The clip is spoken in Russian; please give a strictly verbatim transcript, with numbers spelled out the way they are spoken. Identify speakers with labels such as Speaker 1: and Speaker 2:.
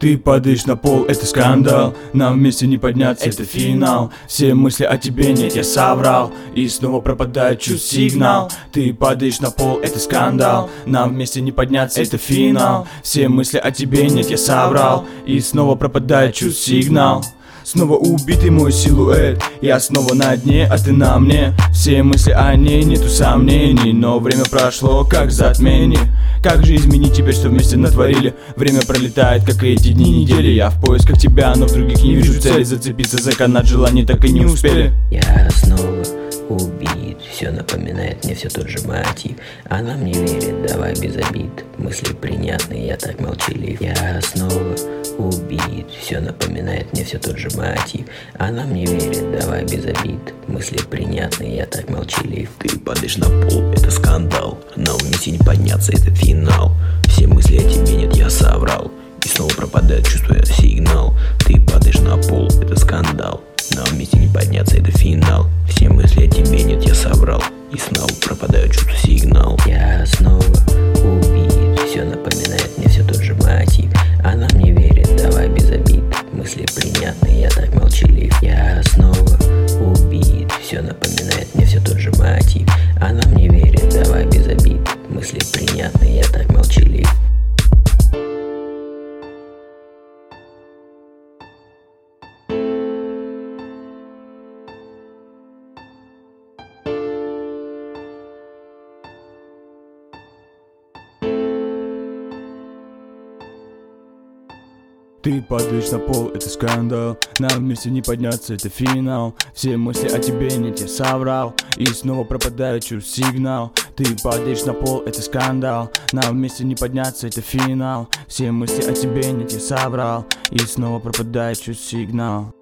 Speaker 1: Ты падаешь на пол, это скандал. Нам вместе не подняться, это финал. Все мысли о тебе нет, я соврал. И снова пропадает чувств сигнал. Ты падаешь на пол, это скандал. Нам вместе не подняться, это финал. Все мысли о тебе нет, я соврал. И снова пропадает чувств сигнал. Снова убитый мой силуэт, я снова на дне, а ты на мне. Все мысли о ней, нету сомнений, но время прошло как затмение. Как же изменить теперь, что вместе натворили? Время пролетает, как и эти дни, недели. Я в поисках тебя, но в других не вижу цели. Зацепиться за канат желаний так и не успели.
Speaker 2: Я снова убит, все напоминает мне все тот же мотив. Она мне верит, давай без обид. Мысли принятные, я так молчалив. Я снова убит, все напоминает мне все тот же мотив. Она мне верит, давай без обид. Мысли принятные, я так молчалив.
Speaker 3: Ты падаешь на пол, это скандал. Нам вместе не подняться, это финал. Все мысли о тебе нет, я соврал. И снова пропадает, чувствуя сигнал. Ты падаешь на пол, это скандал. Нам вместе не подняться, это финал. Все мысли о тебе нет, я соврал. И снова пропадает чувство сигнал.
Speaker 2: Я снова убит, все напоминает мне все тот же мотив. Она мне верит, давай без обид. Мысли принятные, я так молчалив. Я снова убит, все напоминает мне все тот же мотив. Она мне верит, давай без обид. Мысли принятные, я так молчалив.
Speaker 1: Ты падаешь на пол, это скандал. Нам вместе не подняться, это финал. Все мысли о тебе нет, я соврал. И снова пропадает чувств сигнал. Ты падаешь на пол, это скандал. Нам вместе не подняться, это финал. Все мысли о тебе нет, я соврал. И снова пропадает чувств сигнал.